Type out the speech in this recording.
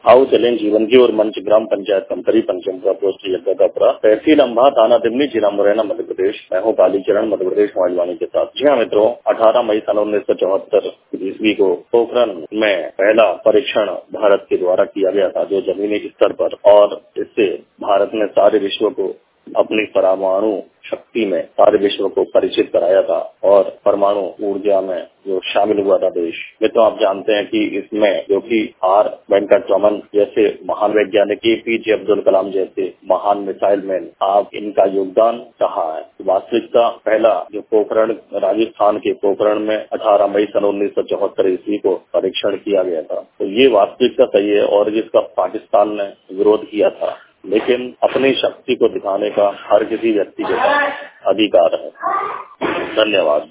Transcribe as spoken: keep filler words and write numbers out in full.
आओ चलें जीवन की और मंच ग्राम पंचायत कंकरी पंचम का पोस्ट यज्ञापुरा तहसील अम्बा थाना दिमनी जिला मुरैना मध्य प्रदेश। मैं हूँ कालीचरण मध्य प्रदेश मोबाइल वाणी के साथ। जी हाँ मित्रों, अठारह मई सन उन्नीस सौ चौहत्तर ईस्वी को पोखरण में पहला परीक्षण भारत के द्वारा किया गया था, जो जमीनी स्तर पर, और इससे भारत ने सारे विश्व को अपनी परमाणु शक्ति में सारे विश्व को परिचित कराया था और परमाणु ऊर्जा में जो शामिल हुआ था देश। मित्रों, आप जानते हैं कि इसमें जो कि आर वेंकटरमन जैसे महान वैज्ञानिक, एपीजे अब्दुल कलाम जैसे महान मिसाइल मैन, आप इनका योगदान रहा है। वास्तविकता पहला जो पोखरण, राजस्थान के पोखरण में अठारह मई सन उन्नीस सौ चौहत्तर ईस्वी को परीक्षण किया गया था। तो ये वास्तविकता सही है और जिसका पाकिस्तान ने विरोध किया था, लेकिन अपनी शक्ति को दिखाने का हर किसी व्यक्ति के पास अधिकार है। धन्यवाद।